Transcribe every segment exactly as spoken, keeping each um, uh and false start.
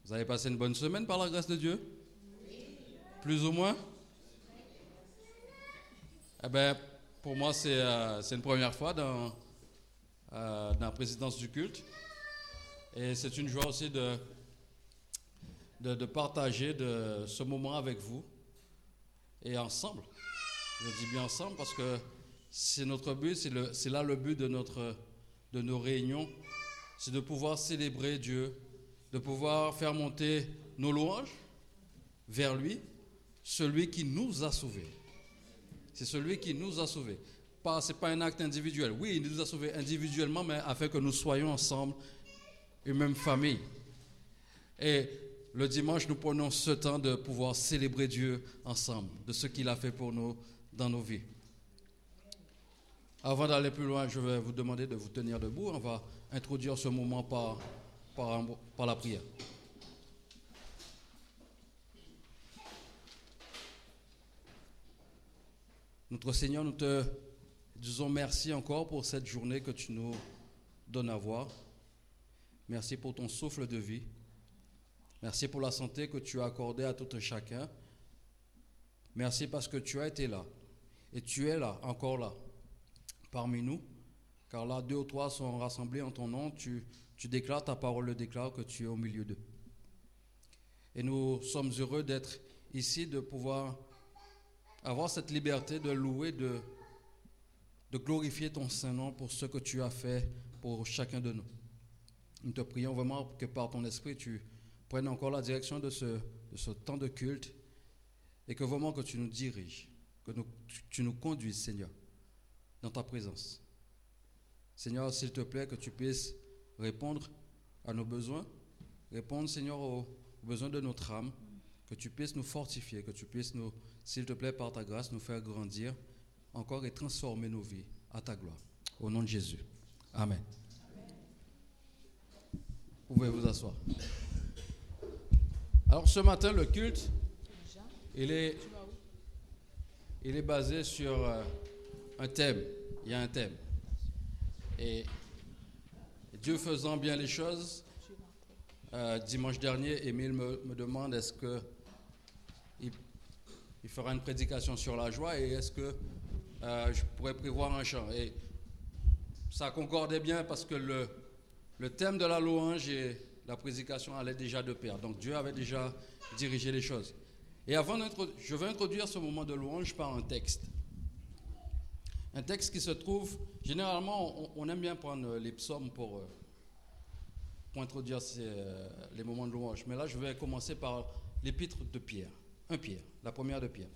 Vous avez passé une bonne semaine par la grâce de Dieu? Plus ou moins? Eh bien, pour moi, c'est, euh, c'est une première fois dans, euh, dans la présidence du culte. Et c'est une joie aussi de, de, de partager de ce moment avec vous et ensemble. Je dis bien ensemble parce que c'est notre but, c'est, le, c'est là le but de, notre, de nos réunions, c'est de pouvoir célébrer Dieu, de pouvoir faire monter nos louanges vers lui, celui qui nous a sauvés. C'est celui qui nous a sauvés. Pas, ce n'est pas un acte individuel. Oui, il nous a sauvés individuellement, mais afin que nous soyons ensemble une même famille. Et le dimanche, nous prenons ce temps de pouvoir célébrer Dieu ensemble, de ce qu'il a fait pour nous dans nos vies. Avant d'aller plus loin, je vais vous demander de vous tenir debout. On va introduire ce moment par, par, par la prière. Notre Seigneur, nous te disons merci encore pour cette journée que tu nous donnes à voir. Merci pour ton souffle de vie. Merci pour la santé que tu as accordée à tout un chacun. Merci parce que tu as été là. Et tu es là, encore là, parmi nous. Car là, deux ou trois sont rassemblés en ton nom. Tu, tu déclares, ta parole le déclare, que tu es au milieu d'eux. Et nous sommes heureux d'être ici, de pouvoir avoir cette liberté de louer, de, de glorifier ton Saint-Nom pour ce que tu as fait pour chacun de nous. Nous te prions vraiment que par ton esprit, tu prennes encore la direction de ce, de ce temps de culte et que vraiment que tu nous diriges, que nous, tu, tu nous conduises, Seigneur, dans ta présence. Seigneur, s'il te plaît, que tu puisses répondre à nos besoins, répondre, Seigneur, aux, aux besoins de notre âme, que tu puisses nous fortifier, que tu puisses, nous, s'il te plaît, par ta grâce, nous faire grandir encore et transformer nos vies à ta gloire. Au nom de Jésus. Amen. Vous pouvez vous asseoir. Alors, ce matin, le culte, il est, il est basé sur euh, un thème. Il y a un thème. Et Dieu faisant bien les choses, euh, dimanche dernier, Émile me, me demande est-ce que il, il fera une prédication sur la joie et est-ce que euh, je pourrais prévoir un chant. Et ça concordait bien parce que le, le thème de la louange et la prédication allaient déjà de pair. Donc Dieu avait déjà dirigé les choses. Et avant d'introduire, je vais introduire ce moment de louange par un texte. Un texte qui se trouve, généralement, on, on aime bien prendre les psaumes pour, pour introduire ces, les moments de louange. Mais là, je vais commencer par l'épître de Pierre, un Pierre, la première de Pierre,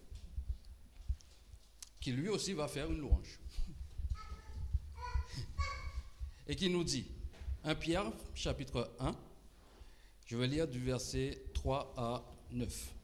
qui lui aussi va faire une louange. Et qui nous dit, un Pierre, chapitre un, je vais lire du verset trois à neuf.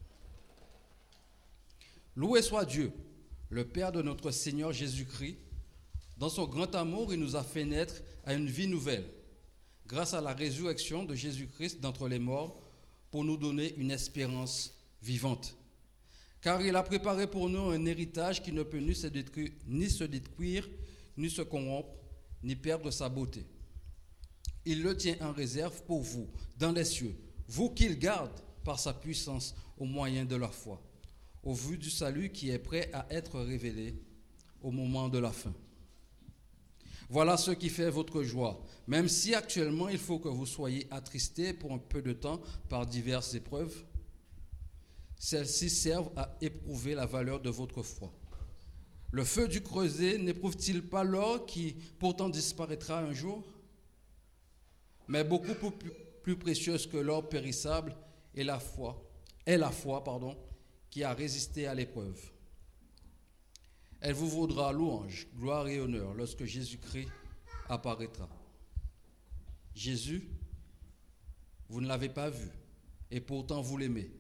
Loué soit Dieu, le Père de notre Seigneur Jésus-Christ. Dans son grand amour, il nous a fait naître à une vie nouvelle, grâce à la résurrection de Jésus-Christ d'entre les morts, pour nous donner une espérance vivante. Car il a préparé pour nous un héritage qui ne peut ni se détruire, ni se détruire, ni se corrompre, ni perdre sa beauté. Il le tient en réserve pour vous, dans les cieux, vous qu'il garde par sa puissance au moyen de la foi, au vu du salut qui est prêt à être révélé au moment de la fin. Voilà ce qui fait votre joie, même si actuellement il faut que vous soyez attristés pour un peu de temps par diverses épreuves. Celles-ci servent à éprouver la valeur de votre foi. Le feu du creuset n'éprouve-t-il pas l'or qui pourtant disparaîtra un jour? Mais beaucoup plus, plus précieuse que l'or périssable est la foi, est la foi, pardon, qui a résisté à l'épreuve. Elle vous vaudra louange, gloire et honneur lorsque Jésus-Christ apparaîtra. Jésus, vous ne l'avez pas vu, et pourtant vous l'aimez.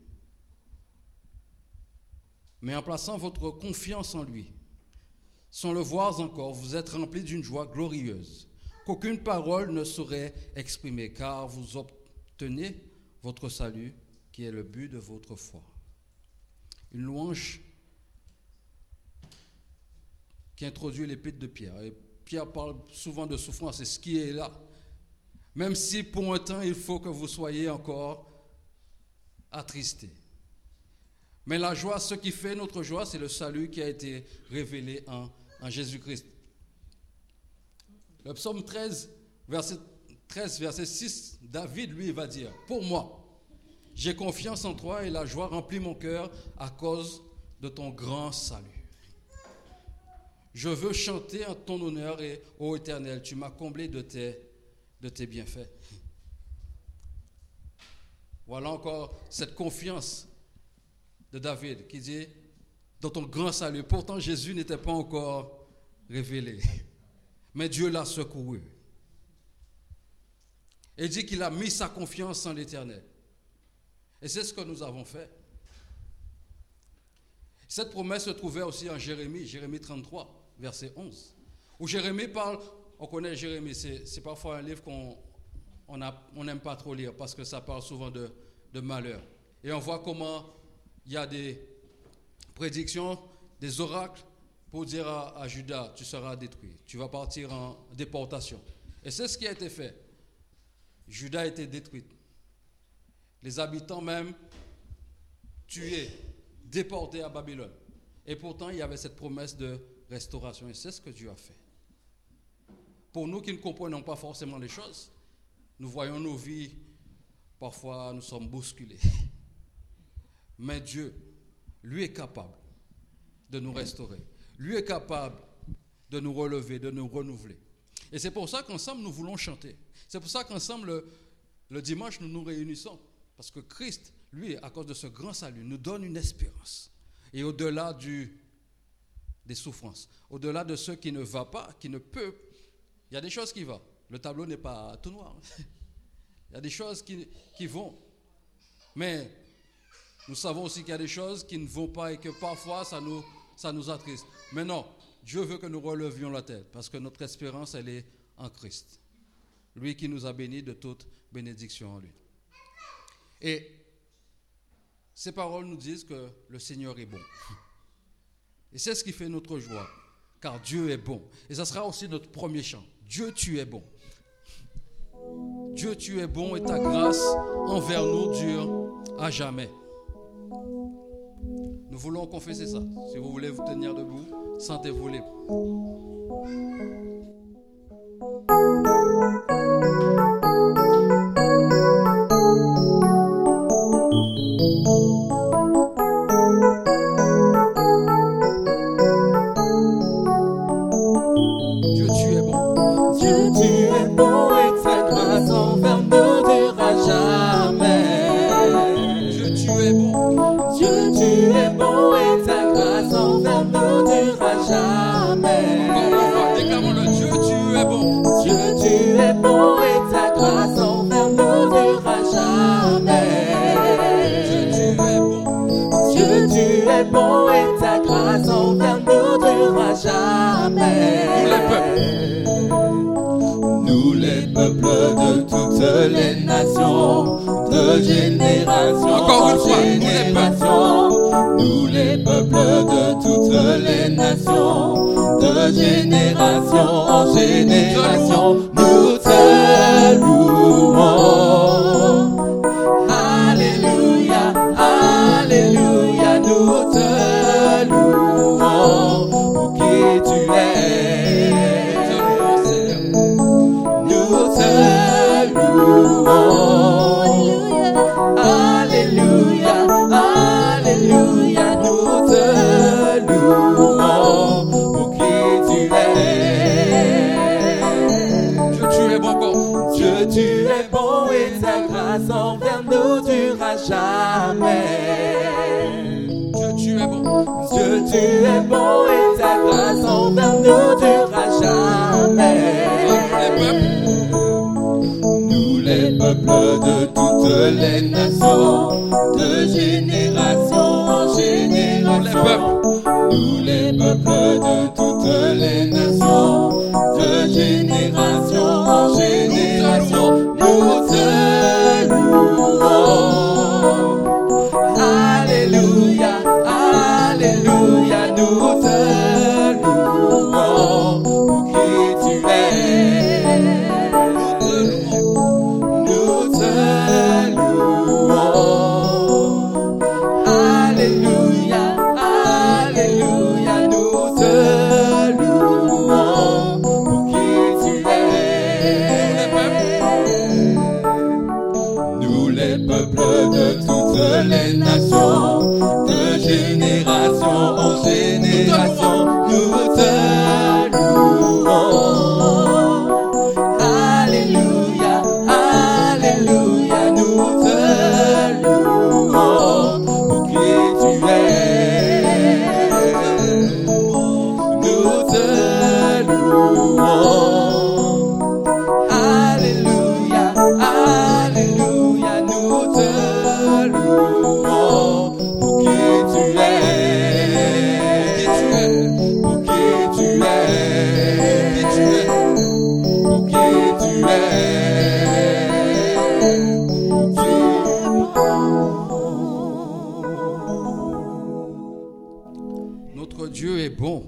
Mais en plaçant votre confiance en lui, sans le voir encore, vous êtes remplis d'une joie glorieuse, qu'aucune parole ne saurait exprimer, car vous obtenez votre salut, qui est le but de votre foi. Une louange qui introduit l'épître de Pierre. Et Pierre parle souvent de souffrance, c'est ce qui est là. Même si pour un temps, il faut que vous soyez encore attristés. Mais la joie, ce qui fait notre joie, c'est le salut qui a été révélé en, en Jésus-Christ. Le psaume treize, verset treize, verset six, David, lui, va dire, « Pour moi, j'ai confiance en toi et la joie remplit mon cœur à cause de ton grand salut. Je veux chanter en ton honneur et, ô Éternel, tu m'as comblé de tes, de tes bienfaits. » Voilà encore cette confiance de David qui dit, dans ton grand salut. Pourtant, Jésus n'était pas encore révélé, mais Dieu l'a secouru. Et dit qu'il a mis sa confiance en l'Éternel. Et c'est ce que nous avons fait. Cette promesse se trouvait aussi en Jérémie, Jérémie trente-trois, verset onze, où Jérémie parle, on connaît Jérémie, c'est, c'est parfois un livre qu'on on a, on n'aime pas trop lire parce que ça parle souvent de, de malheur. Et on voit comment il y a des prédictions, des oracles pour dire à, à Judas, tu seras détruit, tu vas partir en déportation. Et c'est ce qui a été fait. Juda a été détruite. Les habitants même tués, déportés à Babylone. Et pourtant, il y avait cette promesse de restauration. Et c'est ce que Dieu a fait. Pour nous qui ne comprenons pas forcément les choses, nous voyons nos vies, parfois nous sommes bousculés. Mais Dieu, lui est capable de nous restaurer. Lui est capable de nous relever, de nous renouveler. Et c'est pour ça qu'ensemble, nous voulons chanter. C'est pour ça qu'ensemble, le, le dimanche, nous nous réunissons. Parce que Christ, lui, à cause de ce grand salut, nous donne une espérance. Et au-delà du, des souffrances, au-delà de ce qui ne va pas, qui ne peut, il y a des choses qui vont. Le tableau n'est pas tout noir. Il y a des choses qui, qui vont. Mais nous savons aussi qu'il y a des choses qui ne vont pas et que parfois, ça nous, ça nous attriste. Mais non, Dieu veut que nous relevions la tête parce que notre espérance, elle est en Christ. Lui qui nous a bénis de toute bénédiction en lui. Et ces paroles nous disent que le Seigneur est bon. Et c'est ce qui fait notre joie, car Dieu est bon. Et ça sera aussi notre premier chant. Dieu, tu es bon. Dieu, tu es bon et ta grâce envers nous dure à jamais. Nous voulons confesser ça. Si vous voulez vous tenir debout, sentez-vous libre. Nous les peuples de toutes les nations, de génération en génération. Nous les peuples de toutes les nations, de génération en génération. Nous te louons. Alléluia, alléluia, nous te louons. Pour qui tu es. Alléluia, alléluia, nous te louons pour qui tu es. Dieu, tu es bon, Dieu, tu es bon et ta grâce envers nous durera jamais. Dieu, tu es bon. Dieu, tu es bon et ta grâce envers nous durera jamais. Les peuples de toutes les nations, de génération en génération. Nous les peuples de toutes les nations, de génération en génération. Nous te louons. Alléluia, alléluia, nous te louons. Pour qui tu es. Nous te louons. peuple de toutes les nations, de génération en génération, nous te louons. Alléluia, Alléluia, nous te louons pour qui tu es. Nous te louons. Alléluia, Alléluia, nous te louons pour qui tu es. Pour qui tu es. Pour qui tu es. Pour qui tu es. Notre Dieu est bon.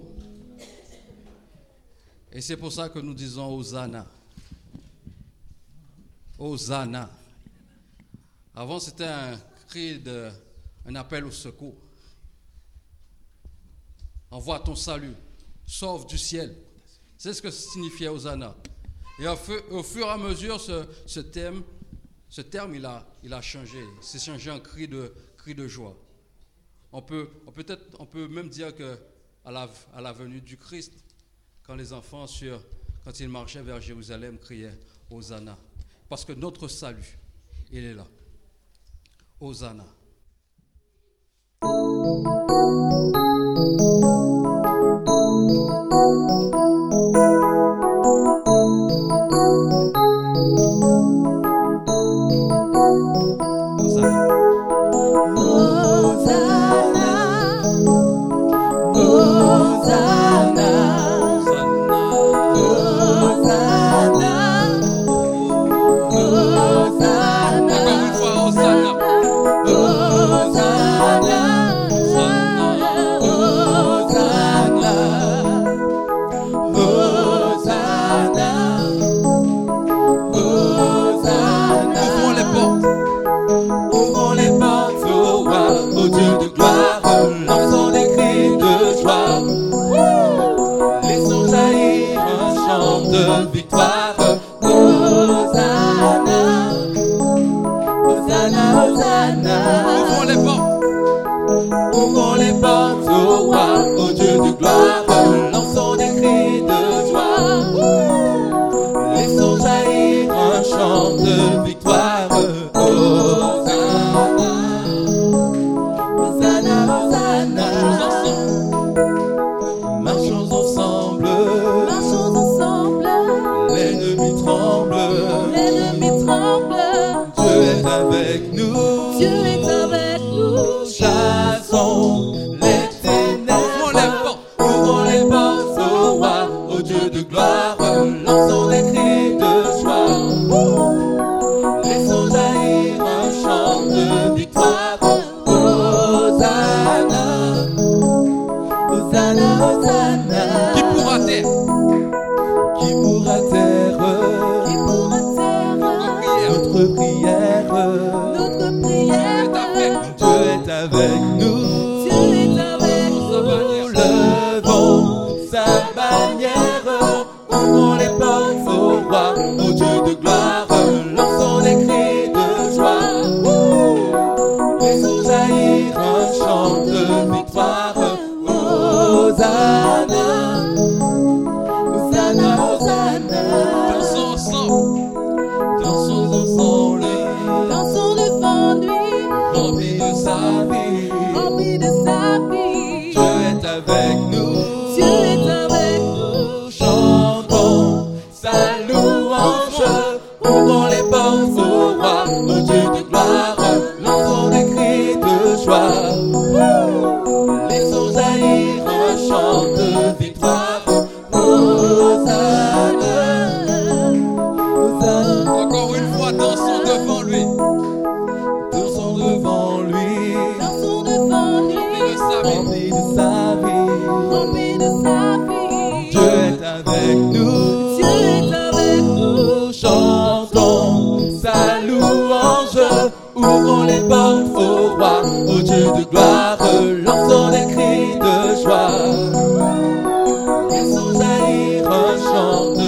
Et c'est pour ça que nous disons Hosanna. Hosanna. Avant, c'était un cri, de, un appel au secours. Envoie ton salut. Sauve du ciel. C'est ce que signifiait Hosanna. Et au fur, au fur et à mesure, ce, ce, thème, ce terme, il a, il a changé. C'est changé en cri de, cri de joie. On peut, on peut, être, on peut même dire qu'à la, à la venue du Christ, quand les enfants, sur, quand ils marchaient vers Jérusalem, criaient Hosanna. Parce que notre salut, il est là. Hosanna.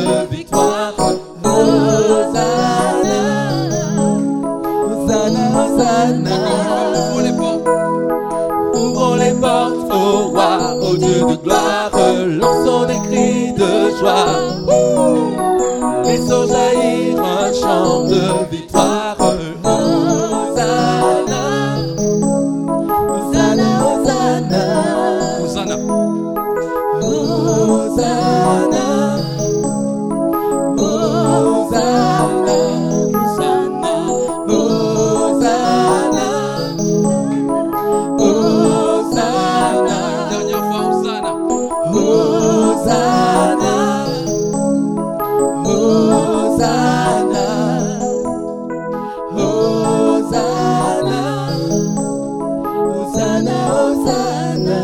Hosanna, Hosanna. Ouvre les portes. Ouvrons les portes au roi, au Dieu de gloire, lançons des cris de joie. Laissons jaillir un chant de victoire. Hosanna, Hosanna, Hosanna, Hosanna. Hosanna, Hosanna, Hosanna, Hosanna, Hosanna. Dernière fois, Hosanna. Hosanna, Hosanna, Hosanna, Hosanna, Hosanna.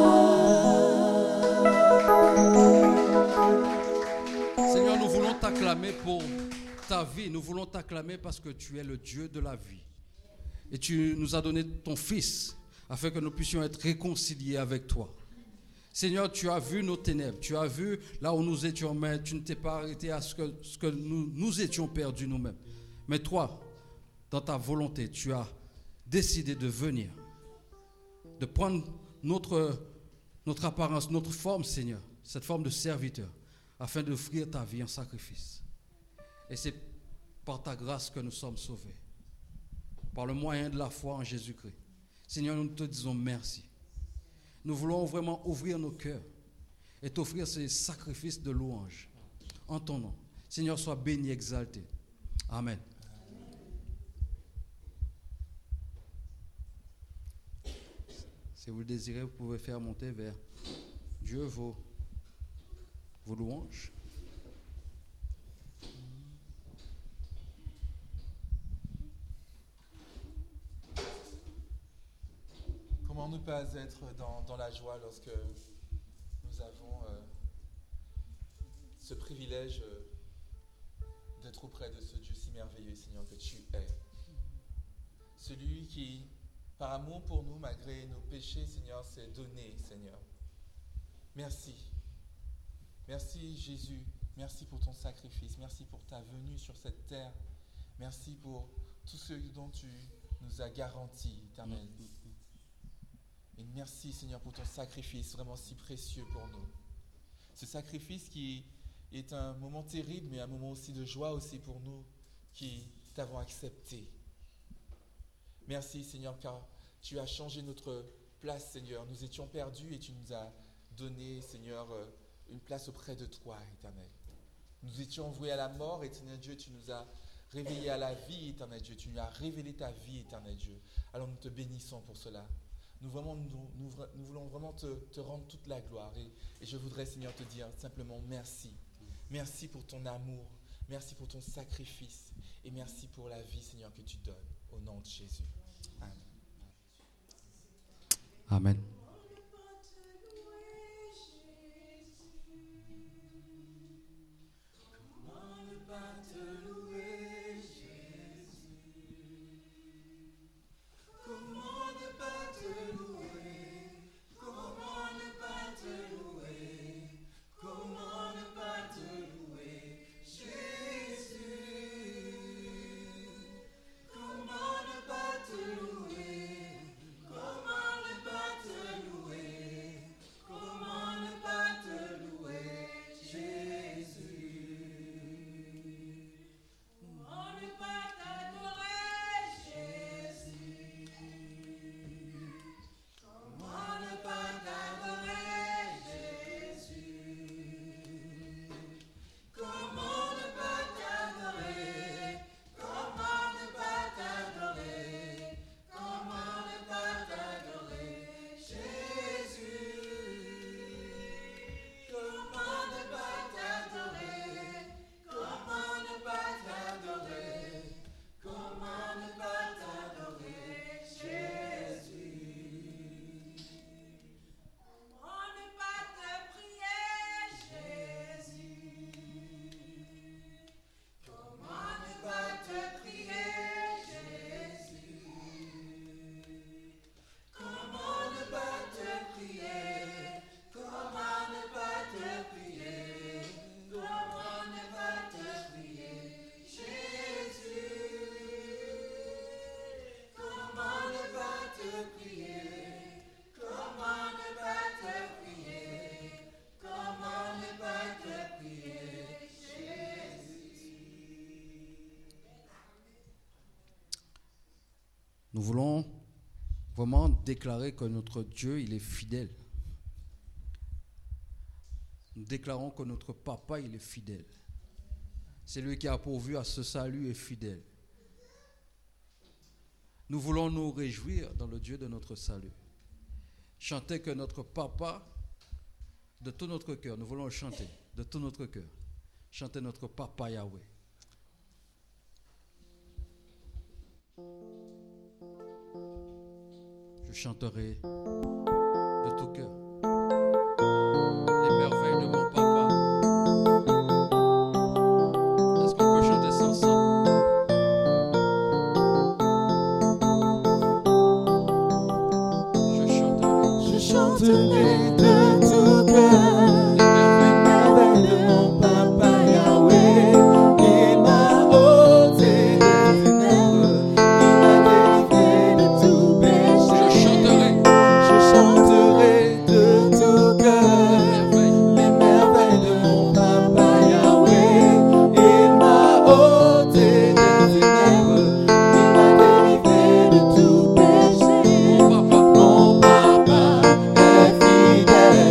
Seigneur, nous voulons t'acclamer pour ta vie. Nous voulons t'acclamer parce que tu es le Dieu de la vie. Et tu nous as donné ton Fils afin que nous puissions être réconciliés avec toi. Seigneur, tu as vu nos ténèbres, tu as vu là où nous étions, mais tu ne t'es pas arrêté à ce que, ce que nous, nous étions perdus nous-mêmes. Mais toi, dans ta volonté, tu as décidé de venir, de prendre notre, notre apparence, notre forme, Seigneur, cette forme de serviteur, afin d'offrir ta vie en sacrifice. Et c'est par ta grâce que nous sommes sauvés, par le moyen de la foi en Jésus-Christ. Seigneur, nous te disons merci. Nous voulons vraiment ouvrir nos cœurs et t'offrir ces sacrifices de louange en ton nom. Seigneur, sois béni, exalté. Amen. Si vous le désirez, vous pouvez faire monter vers Dieu vos, vos louanges. Comment ne pas être dans, dans la joie lorsque nous avons euh, ce privilège euh, d'être auprès de ce Dieu si merveilleux, Seigneur, que tu es. Celui qui, par amour pour nous, malgré nos péchés, Seigneur, s'est donné, Seigneur. Merci. Merci, Jésus. Merci pour ton sacrifice. Merci pour ta venue sur cette terre. Merci pour tout ce dont tu nous as garanti, Éternel. Et merci, Seigneur, pour ton sacrifice vraiment si précieux pour nous. Ce sacrifice qui est un moment terrible, mais un moment aussi de joie aussi pour nous qui t'avons accepté. Merci, Seigneur, car tu as changé notre place, Seigneur. Nous étions perdus et tu nous as donné, Seigneur, une place auprès de toi, Éternel. Nous étions voués à la mort, Éternel Dieu, tu nous as réveillés à la vie, Éternel Dieu. Tu nous as révélé ta vie, Éternel Dieu. Alors nous te bénissons pour cela. Nous, vraiment, nous, nous, nous voulons vraiment te, te rendre toute la gloire. Et, et je voudrais, Seigneur, te dire simplement merci. Merci pour ton amour. Merci pour ton sacrifice. Et merci pour la vie, Seigneur, que tu donnes. Au nom de Jésus. Amen. Amen. Comment ne pas te louer? Comment ne pas te Nous voulons vraiment déclarer que notre Dieu, il est fidèle. Nous déclarons que notre papa, il est fidèle. C'est lui qui a pourvu à ce salut est fidèle. Nous voulons nous réjouir dans le Dieu de notre salut. Chanter que notre papa, de tout notre cœur, nous voulons le chanter de tout notre cœur. Chanter notre papa Yahweh. Je chanterai de tout cœur les merveilles de mon papa. Est-ce qu'on peut chanter ça ensemble? Je chanterai, Je chanterai de tout cœur les merveilles de mon papa Yahweh. Il m'a ôté des ténèbres, il m'a délivré de tout péché. je chanterai Je chanterai de tout cœur les merveilles de mon papa Yahweh. Il m'a ôté des ténèbres, il m'a délivré de tout péché. mon papa. Mon papa est fidèle.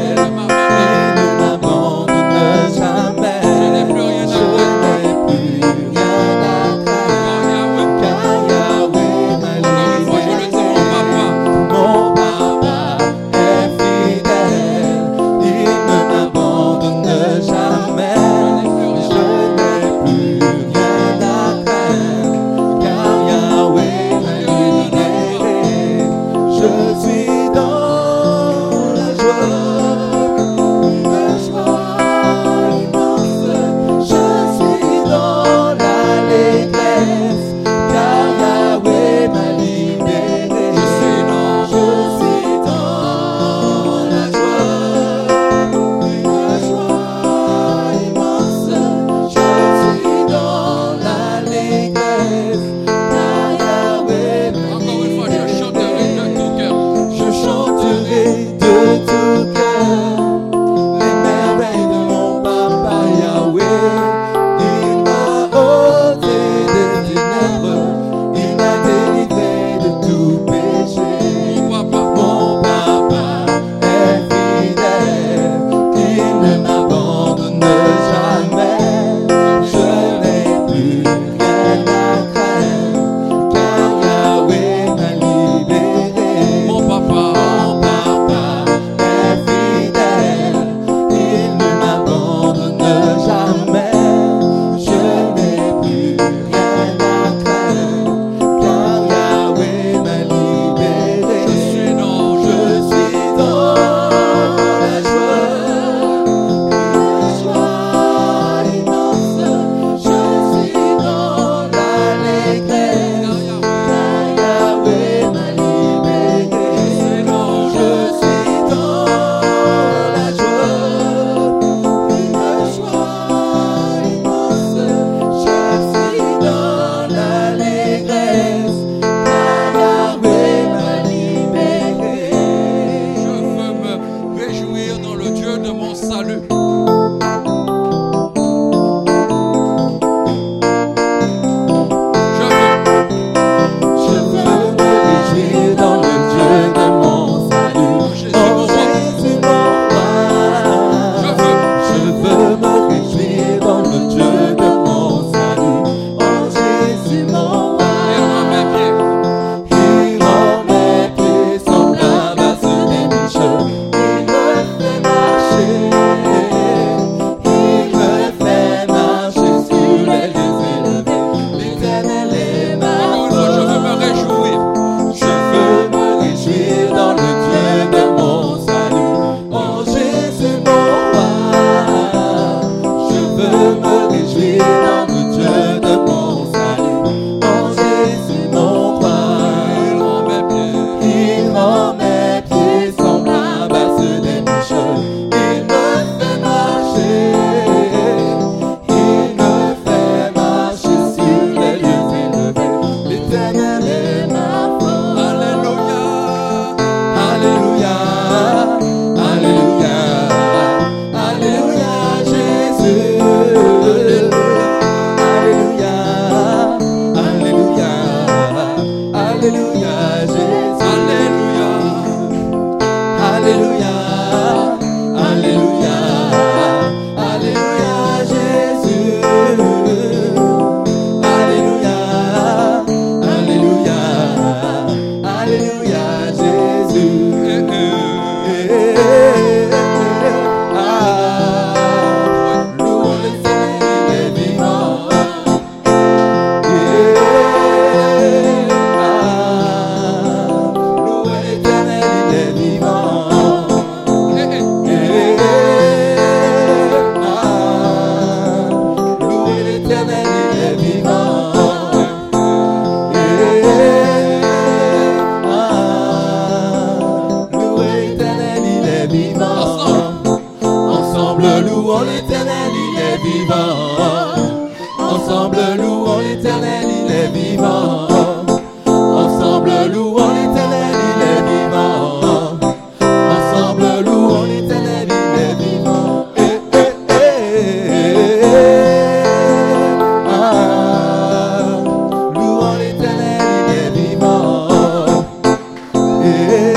louons l'Éternel, il est vivant. Ensemble louons l'Éternel, il est vivant. Ensemble louons l'Éternel, il est vivant. Ensemble louons l'Éternel, il est vivant. Eh, eh, eh, eh. Ah, louons l'Éternel, il est vivant. Eh,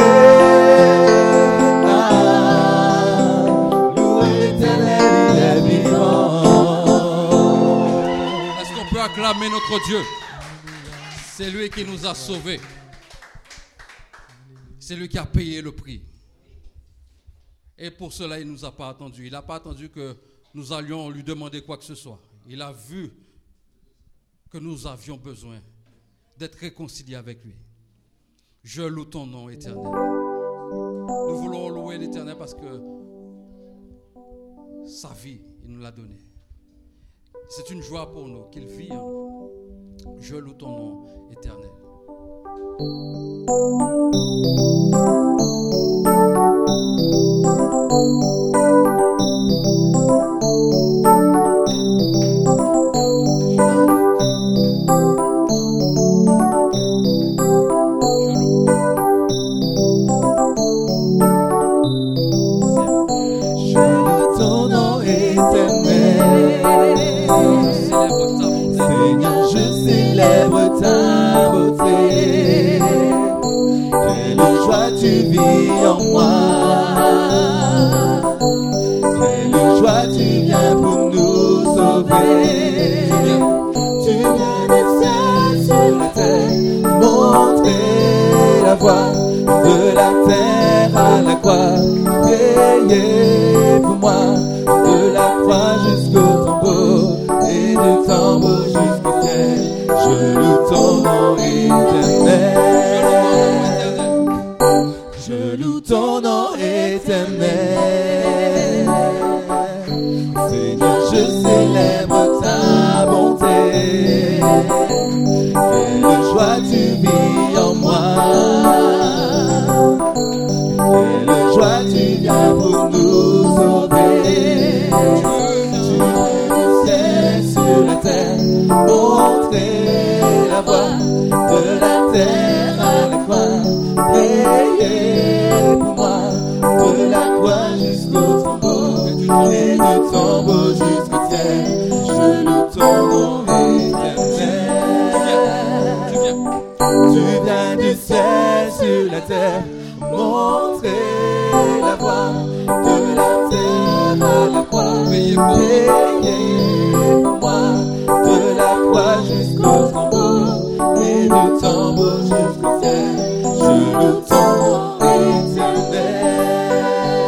ah, louons l'Éternel, il est vivant. Est-ce qu'on peut acclamer notre Dieu? C'est lui qui nous a sauvés. C'est lui qui a payé le prix. Et pour cela, il ne nous a pas attendu. Il n'a pas attendu que nous allions lui demander quoi que ce soit. Il a vu que nous avions besoin d'être réconciliés avec lui. Je loue ton nom, Éternel. Nous voulons louer l'Éternel parce que sa vie, il nous l'a donnée. C'est une joie pour nous qu'il vit en nous. Je loue ton nom, Éternel. Je loue ton nom éternel. Seigneur, je célèbre ta beauté. Quelle joie tu vis en moi. Quelle joie tu viens pour nous sauver. Tu viens du ciel sur la terre, montrer la voie de la terre à la croix. Payé pour moi, de la croix jusqu'au tombeau et du tombeau jusqu'au ciel. Je loue ton nom éternel. Je loue ton nom éternel. Seigneur, je célèbre ta bonté. Quelle joie tu vis en moi. Quelle joie tu viens pour nous sauver. Tu viens du ciel sur la terre, montrer la voie de la terre à la croix. Payé pour moi, de la croix jusqu'au tombeau et du tombeau jusqu'au ciel. Je loue ton nom éternel. Tu viens du ciel sur la terre, montrer la voie de la terre à la croix. Payé pour moi, de la croix jusqu'au tombeau et du tombeau jusqu'au ciel. Je loue ton nom éternel.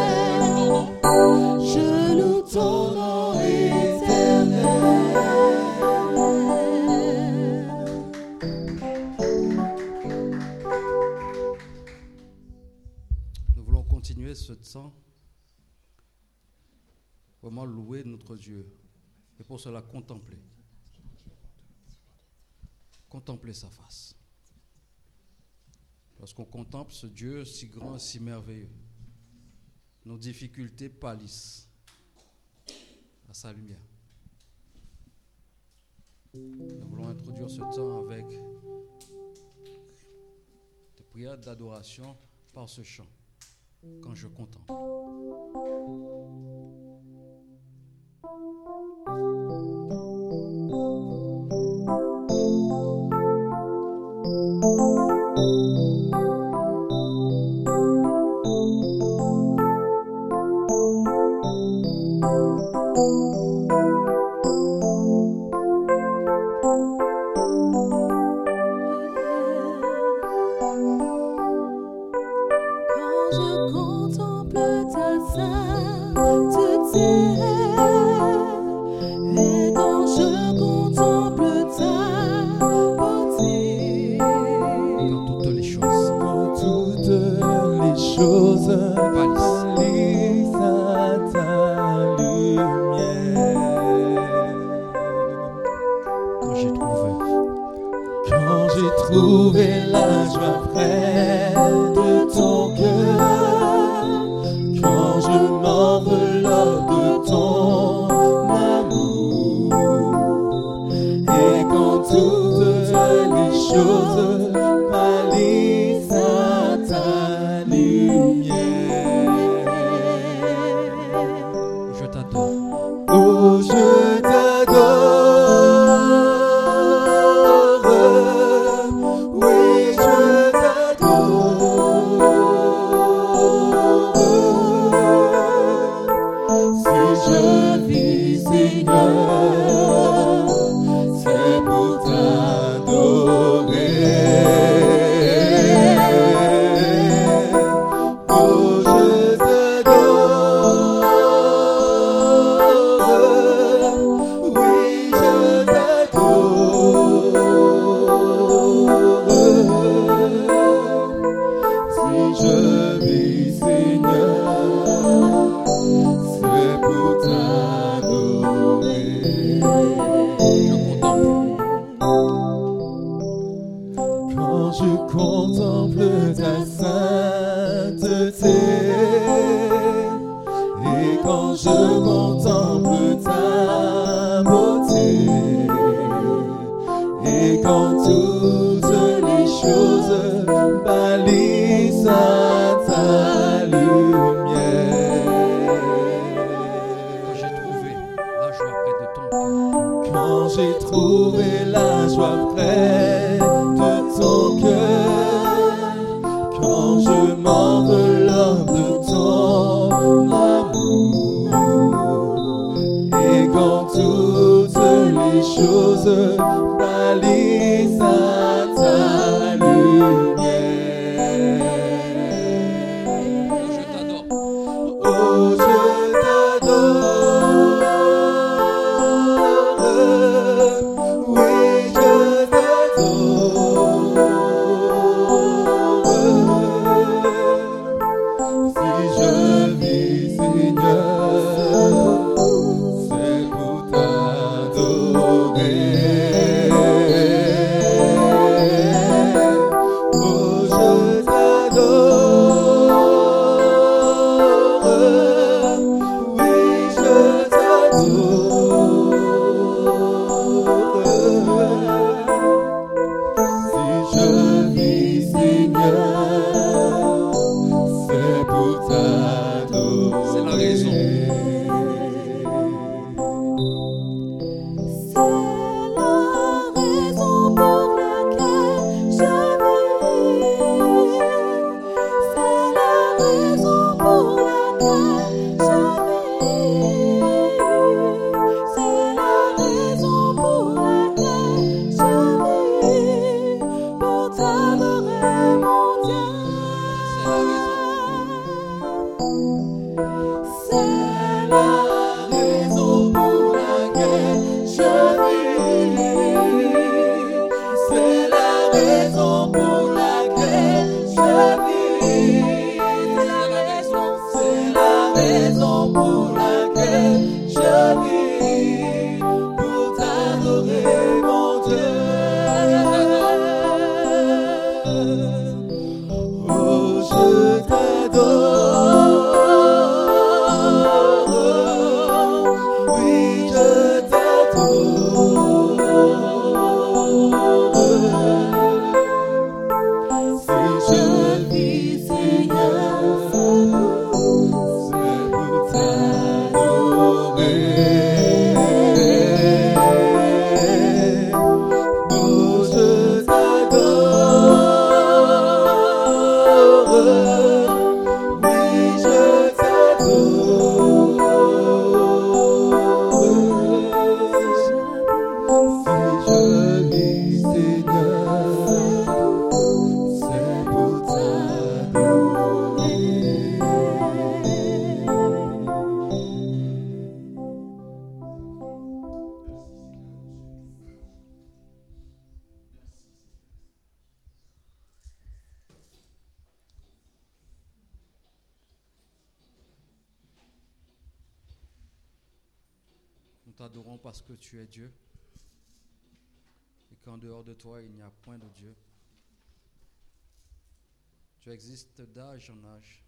Je loue ton nom éternel. Nous voulons continuer ce temps, vraiment louer notre Dieu. Et pour cela, contempler. Contempler sa face. Lorsqu'on contemple ce Dieu si grand, si merveilleux, nos difficultés pâlissent à sa lumière. Nous voulons introduire ce temps avec des prières d'adoration par ce chant, quand je contemple. Quand je m'enveloppe de ton je vis, Seigneur, c'est pour t'adorer. Je contemple. Quand je contemple ta sainteté, et quand je contemple ta beauté, et quand toutes les choses pâlissent à ta lumière, Quand j'ai trouvé la joie près de ton cœur, quand j'ai trouvé la joie près de ton cœur, quand je m'enveloppe de ton amour, et quand toutes les choses pâlissent à ta lumière. oh, je t'adore. Oh, je t'adore, oui, je t'adore. Si je vis, Seigneur, c'est pour t'adorer. Oh, je t'adore, oui, je t'adore. Si je vis, Seigneur, c'est pour t'adorer. C'est la raison. C'est la raison pour laquelle je vis. C'est la raison pour laquelle je vis. C'est la raison, c'est la raison pour laquelle je vis. Pour t'adorer, mon Dieu. Oh, je t'adore. Oui, je t'adore. Si je vis, Seigneur, c'est pour t'adorer. Oh, je t'adore. Oui, je t'adore. Si je vis, Seigneur, c'est pour t'adorer. Nous t'adorons parce que tu es Dieu et qu'en dehors de toi, il n'y a point de Dieu. Tu existes d'âge en âge.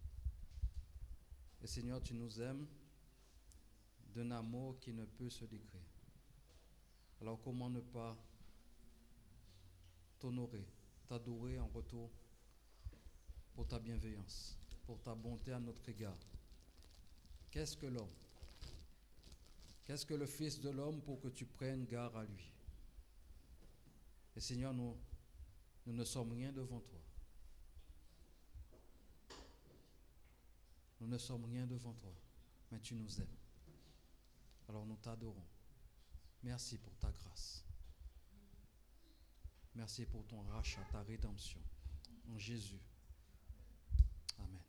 Et Seigneur, tu nous aimes d'un amour qui ne peut se décrire. Alors comment ne pas t'honorer, t'adorer en retour pour ta bienveillance, pour ta bonté à notre égard. Qu'est-ce que l'homme? Qu'est-ce que le Fils de l'homme pour que tu prennes garde à lui? Et Seigneur, nous, nous ne sommes rien devant toi. Nous ne sommes rien devant toi, mais tu nous aimes. Alors nous t'adorons. Merci pour ta grâce. Merci pour ton rachat, ta rédemption. En Jésus. Amen.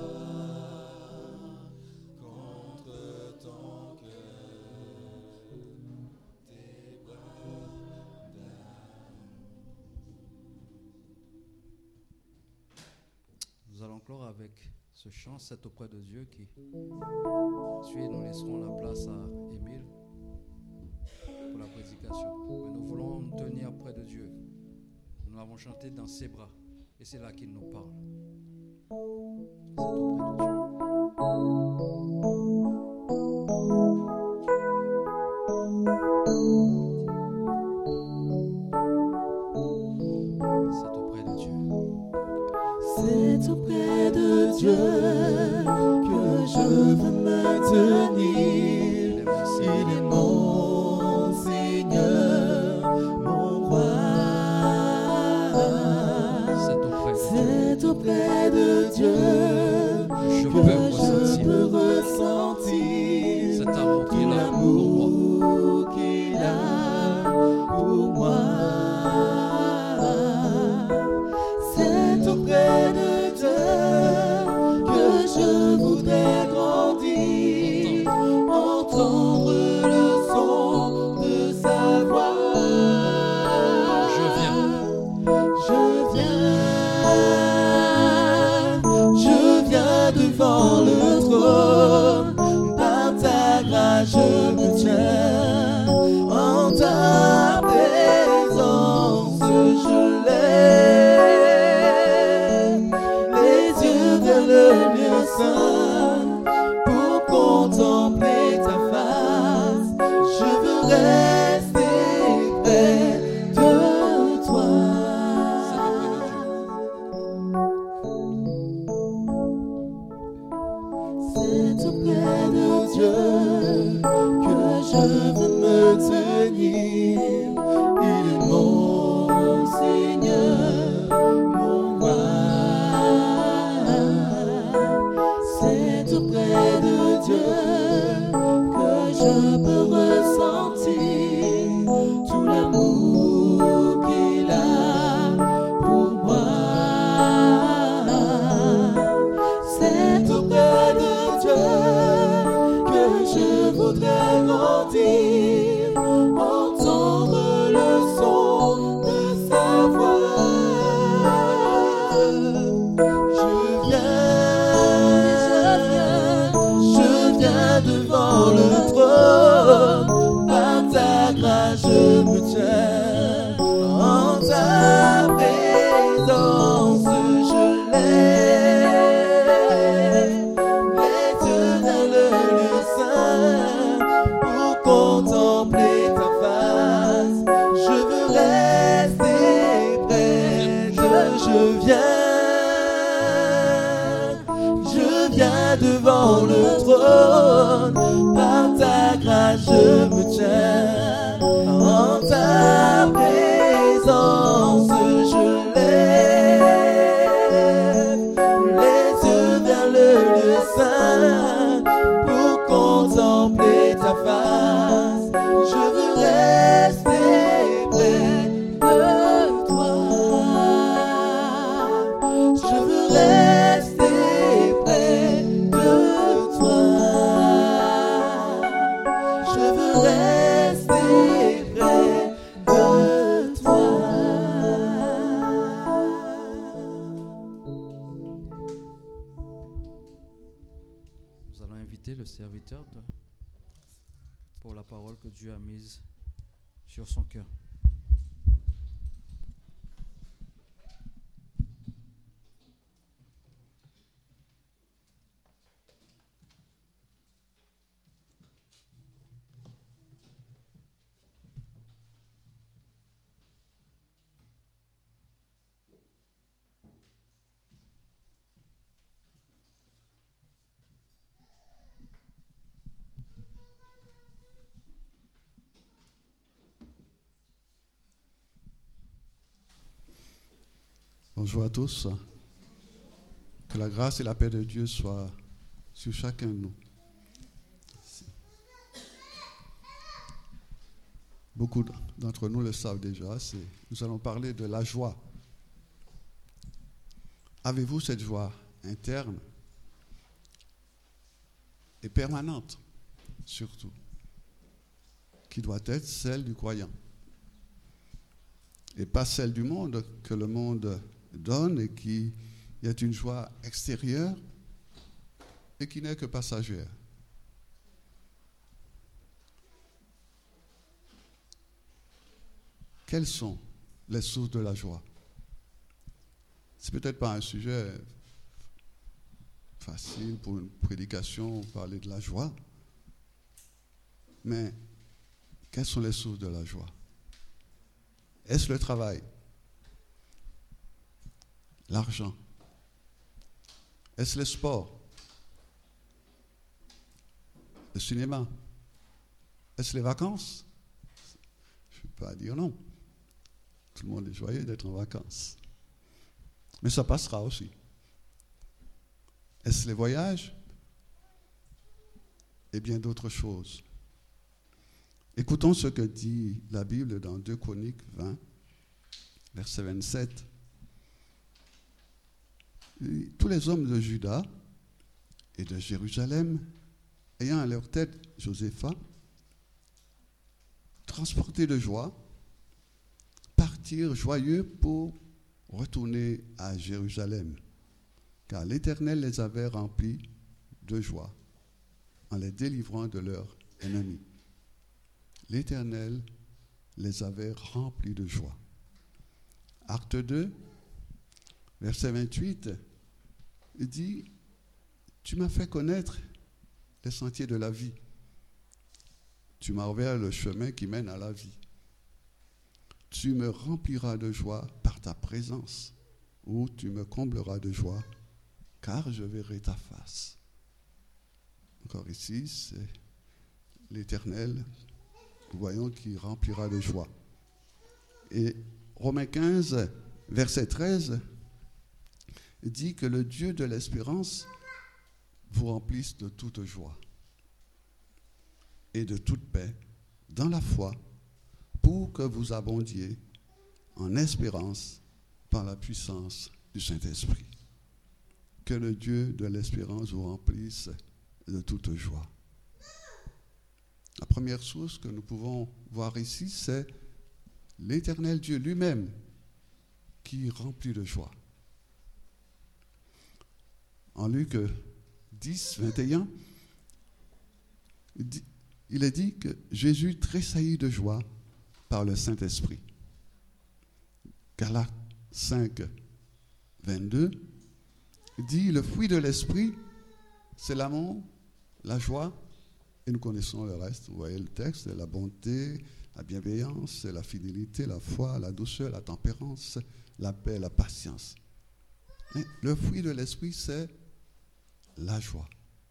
contre ton cœur, tes bras Nous allons clore avec ce chant, C'est auprès de Dieu, qui suit. Nous laisserons la place à Émile pour la prédication. Mais nous voulons nous tenir près de Dieu. Nous l'avons chanté dans ses bras et c'est là qu'il nous parle. C'est auprès de Dieu. C'est auprès de Dieu. C'est auprès de Dieu que je veux me tenir. Il est mon Seigneur, mon roi. C'est auprès de Dieu. C'est auprès de Dieu Je que peux je peux ressentir ressentir cet amour tout qu'il a pour moi. l'amour qu'il a pour moi. C'est auprès de Dieu que je voudrais grandir, entendre le son de sa voix. Je viens. Je viens, je viens devant le trône, par ta grâce je me tiens, en ta présence je lève les yeux vers le lieu saint, pour contempler ta face, je veux rester près de toi. C'est auprès de Dieu que je veux me tenir. Il est mon Seigneur, mon roi. C'est auprès de Dieu que je peux ressentir tout l'amour qu'il a pour moi. C'est auprès de Dieu que je voudrais grandir, entendre le son de sa voix. Je viens, je viens, je viens devant le trône, par ta grâce je me tiens, en ta présence je lève les yeux vers le lieu saint, pour contempler ta face, je veux rester près de. Je viens, je viens devant le trône, par ta grâce je me tiens, en ta présence je lève les yeux vers le lieu saint, pour contempler ta face, je veux rester près de toi. Je veux rester près de toi. Je veux rester près de toi. Nous allons inviter le serviteur de- pour la parole que Dieu a mise sur son cœur. Bonjour à tous. Que la grâce et la paix de Dieu soient sur chacun de nous. Beaucoup d'entre nous le savent déjà. C'est, nous allons parler de la joie. Avez-vous cette joie interne et permanente, surtout, qui doit être celle du croyant. Et pas celle du monde que le monde donne et qui est une joie extérieure et qui n'est que passagère. Quelles sont les sources de la joie? C'est peut-être pas un sujet facile pour une prédication, parler de la joie, mais quelles sont les sources de la joie? Est-ce le travail? L'argent? Est-ce le sport? Le cinéma? Est-ce les vacances? Je ne peux pas dire non. Tout le monde est joyeux d'être en vacances. Mais ça passera aussi. Est-ce les voyages? Et bien d'autres choses. Écoutons ce que dit la Bible dans deux Chroniques vingt, verset vingt-sept. Tous les hommes de Juda et de Jérusalem, ayant à leur tête Joséphat, transportés de joie, partirent joyeux pour retourner à Jérusalem, car l'Éternel les avait remplis de joie en les délivrant de leurs ennemis. L'Éternel les avait remplis de joie. Acte deux, verset vingt-huit, il dit « Tu m'as fait connaître les sentiers de la vie. Tu m'as ouvert le chemin qui mène à la vie. Tu me rempliras de joie par ta présence, ou tu me combleras de joie, car je verrai ta face. » Encore ici, c'est l'Éternel, nous voyons, qui remplira de joie. Et Romains quinze, verset treize, dit que le Dieu de l'espérance vous remplisse de toute joie et de toute paix dans la foi, pour que vous abondiez en espérance par la puissance du Saint-Esprit. Que le Dieu de l'espérance vous remplisse de toute joie. La première source que nous pouvons voir ici, c'est l'Éternel Dieu lui-même qui remplit de joie. En Luc dix, vingt et un, il est dit que Jésus tressaillit de joie par le Saint-Esprit. Galates cinq, vingt-deux dit « Le fruit de l'Esprit, c'est l'amour, la joie, et nous connaissons le reste. » Vous voyez le texte, la bonté, la bienveillance, la fidélité, la foi, la douceur, la tempérance, la paix, la patience. Mais le fruit de l'Esprit, c'est la joie.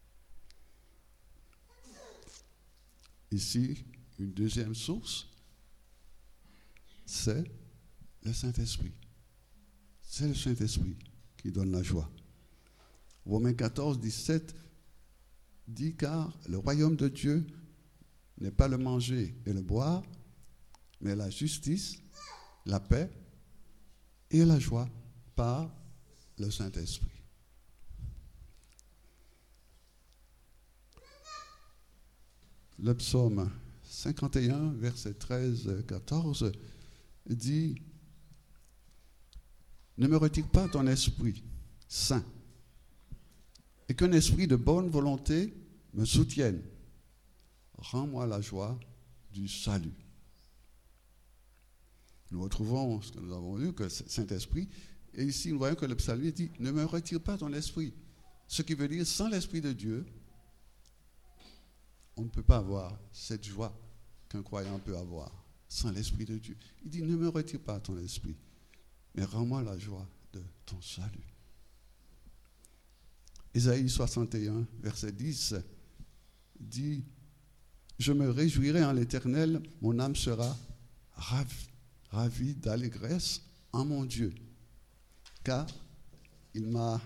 Ici, une deuxième source, c'est le Saint-Esprit. C'est le Saint-Esprit qui donne la joie. Romains quatorze, dix-sept dit « Car le royaume de Dieu n'est pas le manger et le boire, mais la justice, la paix et la joie par le Saint-Esprit. » Le psaume cinquante et un, verset treize à quatorze, dit « Ne me retire pas ton esprit saint, et qu'un esprit de bonne volonté me soutienne. Rends-moi la joie du salut. » Nous retrouvons ce que nous avons lu, que c'est Saint-Esprit, et ici nous voyons que le psalmiste dit « Ne me retire pas ton esprit », ce qui veut dire sans l'Esprit de Dieu, on ne peut pas avoir cette joie qu'un croyant peut avoir sans l'Esprit de Dieu. Il dit, ne me retire pas ton esprit, mais rends-moi la joie de ton salut. Ésaïe soixante et un, verset dix, dit, je me réjouirai en l'Éternel, mon âme sera ravie, ravie d'allégresse en mon Dieu, car il m'a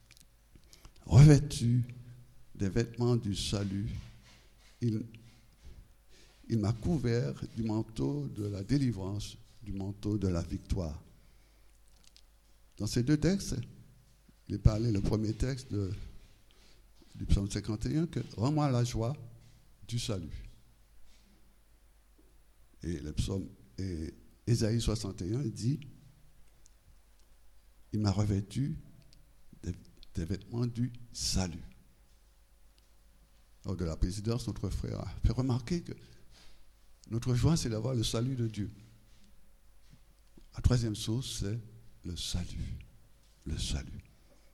revêtu des vêtements du salut. Il, il m'a couvert du manteau de la délivrance, du manteau de la victoire. Dans ces deux textes, il est parlé, le premier texte, de du psaume cinquante et un, que rends-moi la joie du salut. Et le psaume, et Ésaïe soixante et un dit, il m'a revêtu des, des vêtements du salut. Lors de la présidence, notre frère a fait remarquer que notre joie, c'est d'avoir le salut de Dieu. La troisième source, c'est le salut. Le salut.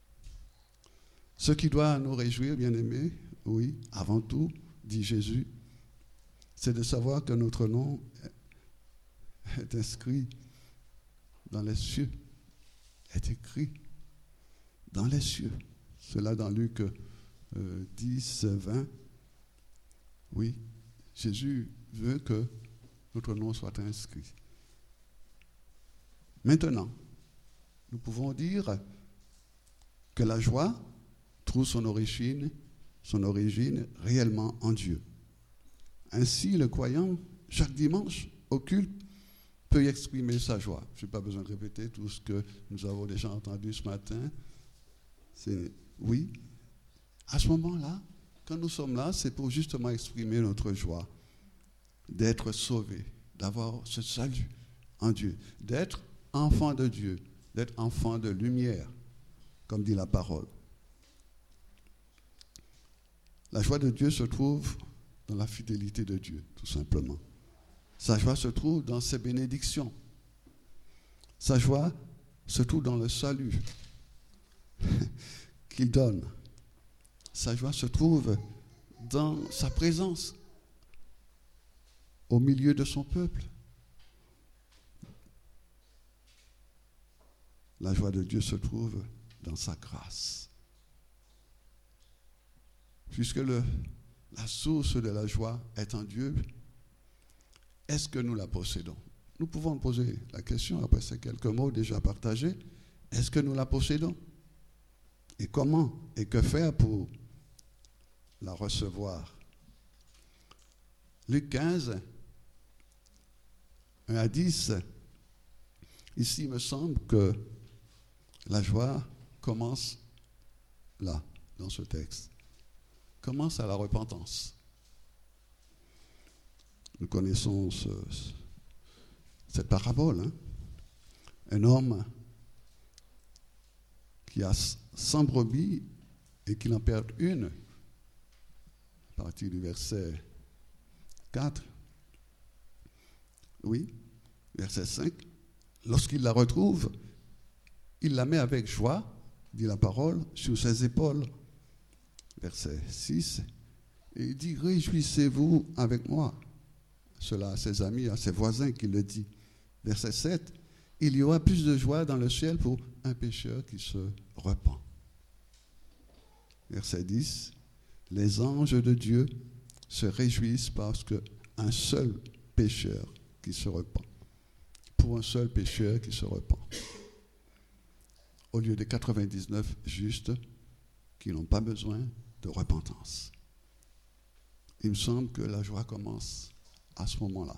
Ce qui doit nous réjouir, bien-aimés, oui, avant tout, dit Jésus, c'est de savoir que notre nom est inscrit dans les cieux, est écrit dans les cieux. Cela dans Luc euh, dix, vingt. Oui, Jésus veut que notre nom soit inscrit. Maintenant, nous pouvons dire que la joie trouve son origine, son origine réellement en Dieu. Ainsi, le croyant, chaque dimanche, au culte, peut y exprimer sa joie. Je n'ai pas besoin de répéter tout ce que nous avons déjà entendu ce matin. C'est, oui, à ce moment-là, quand nous sommes là, c'est pour justement exprimer notre joie, d'être sauvés, d'avoir ce salut en Dieu, d'être enfant de Dieu, d'être enfant de lumière, comme dit la parole. La joie de Dieu se trouve dans la fidélité de Dieu, tout simplement. Sa joie se trouve dans ses bénédictions. Sa joie se trouve dans le salut qu'il donne. Sa joie se trouve dans sa présence au milieu de son peuple. La joie de Dieu se trouve dans sa grâce. Puisque le, la source de la joie est en Dieu, est-ce que nous la possédons? Nous pouvons poser la question, après ces quelques mots déjà partagés, est-ce que nous la possédons? Et comment et que faire pour la recevoir? Luc quinze, un à dix, ici il me semble que la joie commence là, dans ce texte. Commence à la repentance. Nous connaissons ce, cette parabole. Hein? Un homme qui a cent brebis et qu'il en perd une, à partir du verset quatre. Oui, verset cinq. Lorsqu'il la retrouve, il la met avec joie, dit la parole, sur ses épaules. Verset six. Et il dit, réjouissez-vous avec moi. Cela à ses amis, à ses voisins qui le dit. Verset sept. Il y aura plus de joie dans le ciel pour un pécheur qui se repent. Verset dix. Les anges de Dieu se réjouissent parce qu'un seul pécheur qui se repent. Pour un seul pécheur qui se repent. Au lieu des quatre-vingt-dix-neuf justes qui n'ont pas besoin de repentance. Il me semble que la joie commence à ce moment-là.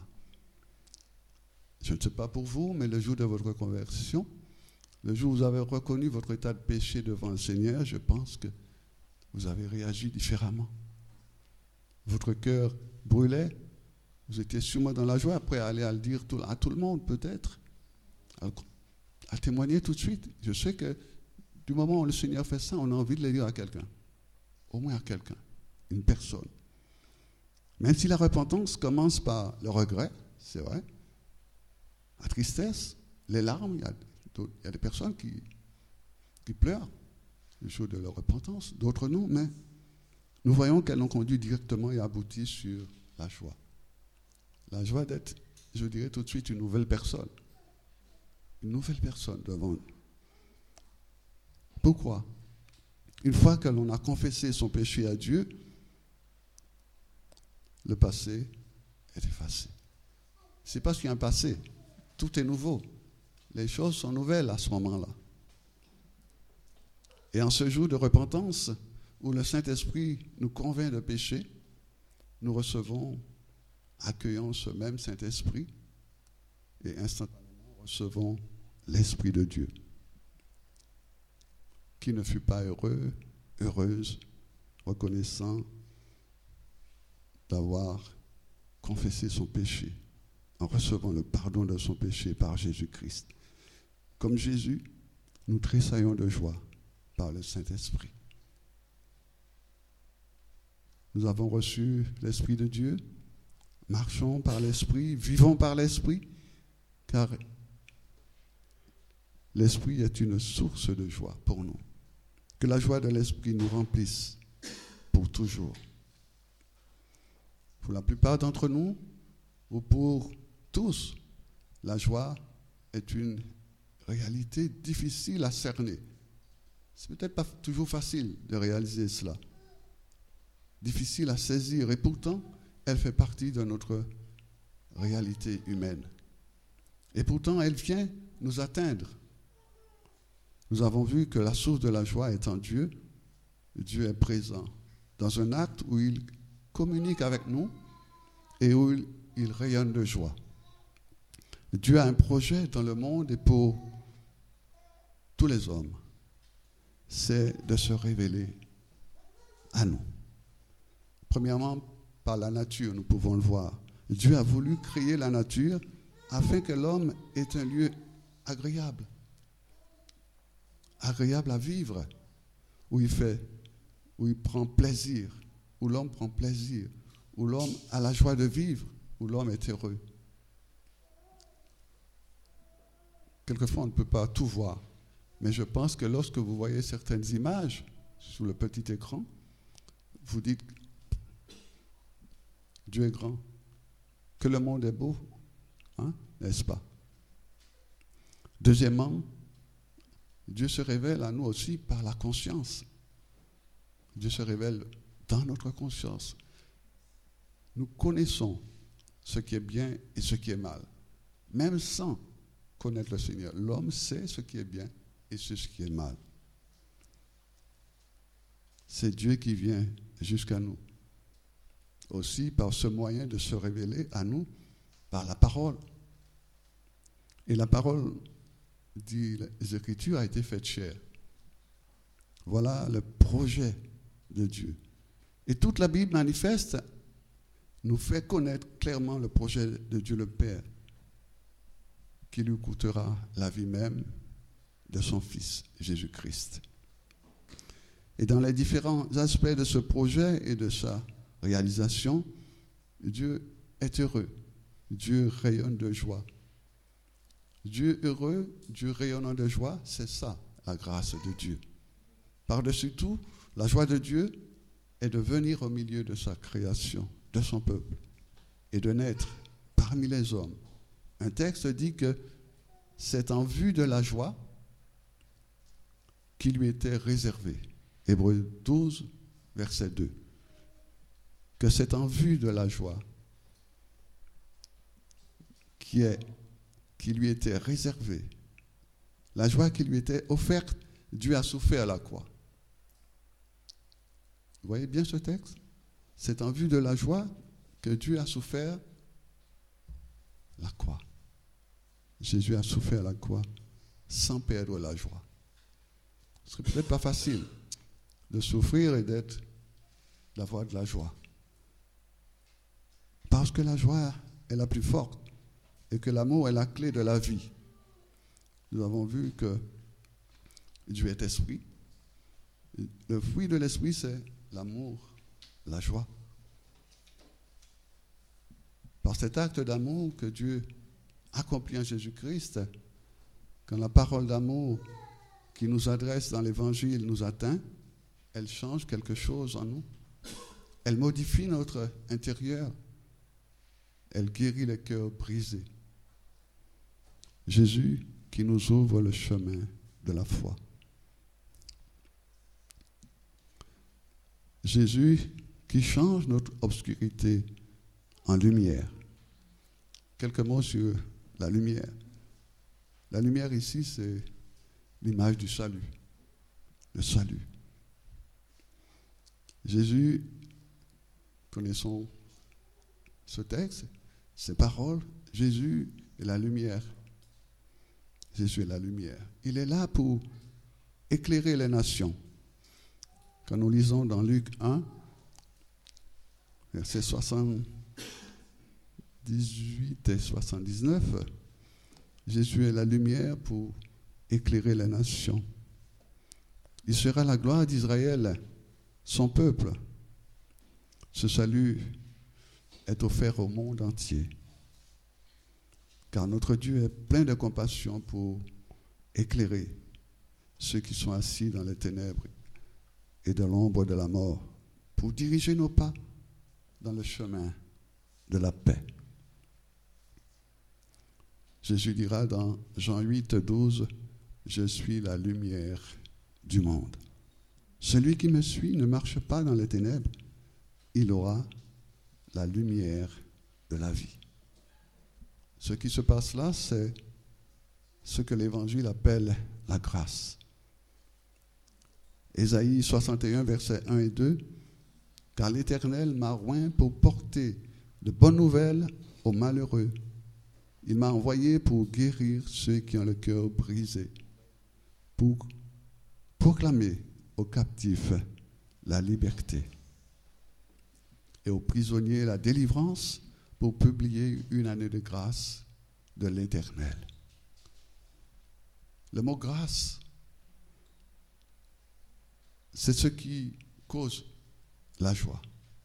Je ne sais pas pour vous, mais le jour de votre conversion, le jour où vous avez reconnu votre état de péché devant le Seigneur, je pense que vous avez réagi différemment. Votre cœur brûlait, vous étiez sûrement dans la joie, prêt à aller à le dire à tout le monde peut-être, à, à témoigner tout de suite. Je sais que du moment où le Seigneur fait ça, on a envie de le dire à quelqu'un, au moins à quelqu'un, une personne. Même si la repentance commence par le regret, c'est vrai, la tristesse, les larmes, il y a, il y a des personnes qui, qui pleurent le jour de leur repentance, d'autres non, mais nous voyons qu'elles ont conduit directement et abouti sur la joie. La joie d'être, je dirais tout de suite, une nouvelle personne. Une nouvelle personne devant nous. Pourquoi? Une fois que l'on a confessé son péché à Dieu, le passé est effacé. C'est parce qu'il y a un passé. Tout est nouveau. Les choses sont nouvelles à ce moment-là. Et en ce jour de repentance, où le Saint-Esprit nous convainc de péché, nous recevons, accueillons ce même Saint-Esprit et instantanément recevons l'Esprit de Dieu. Qui ne fut pas heureux, heureuse reconnaissant d'avoir confessé son péché, en recevant le pardon de son péché par Jésus-Christ. Comme Jésus, nous tressaillons de joie par le Saint-Esprit. Nous avons reçu l'Esprit de Dieu, marchons par l'Esprit, vivons par l'Esprit, car l'Esprit est une source de joie pour nous. Que la joie de l'Esprit nous remplisse pour toujours. Pour la plupart d'entre nous, ou pour tous, la joie est une réalité difficile à cerner. C'est peut-être pas toujours facile de réaliser cela. Difficile à saisir, et pourtant, elle fait partie de notre réalité humaine. Et pourtant, elle vient nous atteindre. Nous avons vu que la source de la joie est en Dieu. Dieu est présent dans un acte où il communique avec nous et où il, il rayonne de joie. Dieu a un projet dans le monde et pour tous les hommes, c'est de se révéler à nous. Premièrement, par la nature, nous pouvons le voir. Dieu a voulu créer la nature afin que l'homme ait un lieu agréable. Agréable à vivre, où il fait, où il prend plaisir, où l'homme prend plaisir, où l'homme a la joie de vivre, où l'homme est heureux. Quelquefois, on ne peut pas tout voir, mais je pense que lorsque vous voyez certaines images sur le petit écran, vous dites, Dieu est grand, que le monde est beau, hein, n'est-ce pas? Deuxièmement, Dieu se révèle à nous aussi par la conscience. Dieu se révèle dans notre conscience. Nous connaissons ce qui est bien et ce qui est mal. Même sans connaître le Seigneur, l'homme sait ce qui est bien et ce qui est mal. C'est Dieu qui vient jusqu'à nous. Aussi par ce moyen de se révéler à nous, par la parole. Et la parole, dit les Écritures, a été faite chair. Voilà le projet de Dieu. Et toute la Bible manifeste, nous fait connaître clairement le projet de Dieu le Père, qui lui coûtera la vie même de son Fils, Jésus-Christ. Et dans les différents aspects de ce projet et de sa réalisation, Dieu est heureux. Dieu rayonne de joie. Dieu heureux, Dieu rayonnant de joie, c'est ça, la grâce de Dieu. Par-dessus tout, la joie de Dieu est de venir au milieu de sa création, de son peuple, et de naître parmi les hommes. Un texte dit que c'est en vue de la joie qui lui était réservée. Hébreux douze, verset deux. Que c'est en vue de la joie qui est qui lui était réservée, la joie qui lui était offerte, Dieu a souffert à la croix. Vous voyez bien ce texte? C'est en vue de la joie que Dieu a souffert la croix. Jésus a souffert la croix sans perdre la joie. Ce serait peut-être pas facile de souffrir et d'être, d'avoir de la joie. Parce que la joie est la plus forte. Et que l'amour est la clé de la vie. Nous avons vu que Dieu est esprit. Le fruit de l'esprit, c'est l'amour, la joie. Par cet acte d'amour que Dieu accomplit en Jésus-Christ, quand la parole d'amour qui nous adresse dans l'Évangile nous atteint, elle change quelque chose en nous. Elle modifie notre intérieur. Elle guérit les cœurs brisés. Jésus qui nous ouvre le chemin de la foi. Jésus qui change notre obscurité en lumière. Quelques mots sur la lumière. La lumière ici, c'est l'image du salut. Le salut. Jésus, connaissons ce texte, ces paroles, Jésus est la lumière. Jésus est la lumière. Il est là pour éclairer les nations. Quand nous lisons dans Luc un, versets soixante-dix-huit et soixante-dix-neuf, Jésus est la lumière pour éclairer les nations. Il sera la gloire d'Israël, son peuple. Ce salut est offert au monde entier. Car notre Dieu est plein de compassion pour éclairer ceux qui sont assis dans les ténèbres et de l'ombre de la mort, pour diriger nos pas dans le chemin de la paix. Jésus dira dans Jean huit, douze, « Je suis la lumière du monde. Celui qui me suit ne marche pas dans les ténèbres, il aura la lumière de la vie. » Ce qui se passe là, c'est ce que l'Évangile appelle la grâce. Ésaïe soixante et un, versets un et deux, « Car l'Éternel m'a oint pour porter de bonnes nouvelles aux malheureux. Il m'a envoyé pour guérir ceux qui ont le cœur brisé, pour proclamer aux captifs la liberté et aux prisonniers la délivrance, pour publier une année de grâce de l'Éternel. » Le mot grâce, c'est ce qui cause la joie.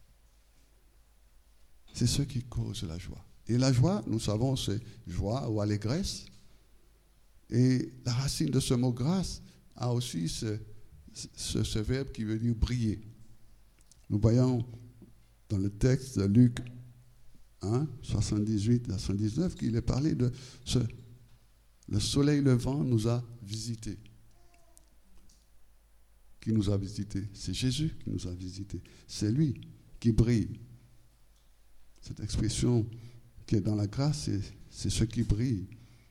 C'est ce qui cause la joie. Et la joie, nous savons, c'est joie ou allégresse. Et la racine de ce mot grâce a aussi ce, ce, ce verbe qui veut dire briller. Nous voyons dans le texte de Luc un, soixante-dix-huit à soixante-dix-neuf qu'il est parlé de ce, le soleil levant nous a visités. Qui nous a visités? C'est Jésus qui nous a visités. C'est lui qui brille. Cette expression qui est dans la grâce, c'est, c'est ce qui brille.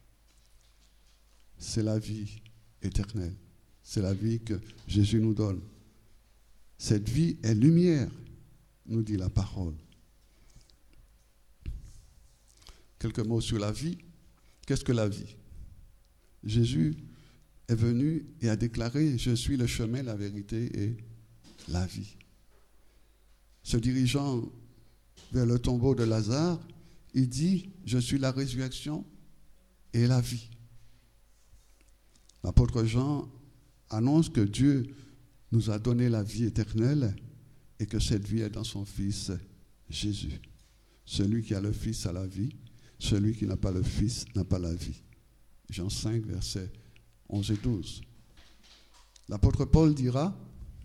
C'est la vie éternelle. C'est la vie que Jésus nous donne. Cette vie est lumière, nous dit la parole. Quelques mots sur la vie. Qu'est-ce que la vie? Jésus est venu et a déclaré « Je suis le chemin, la vérité et la vie ». Se dirigeant vers le tombeau de Lazare, il dit « Je suis la résurrection et la vie ». L'apôtre Jean annonce que Dieu nous a donné la vie éternelle et que cette vie est dans son Fils Jésus. Celui qui a le Fils a la vie, celui qui n'a pas le Fils n'a pas la vie. Jean cinq, versets onze et douze. L'apôtre Paul dira,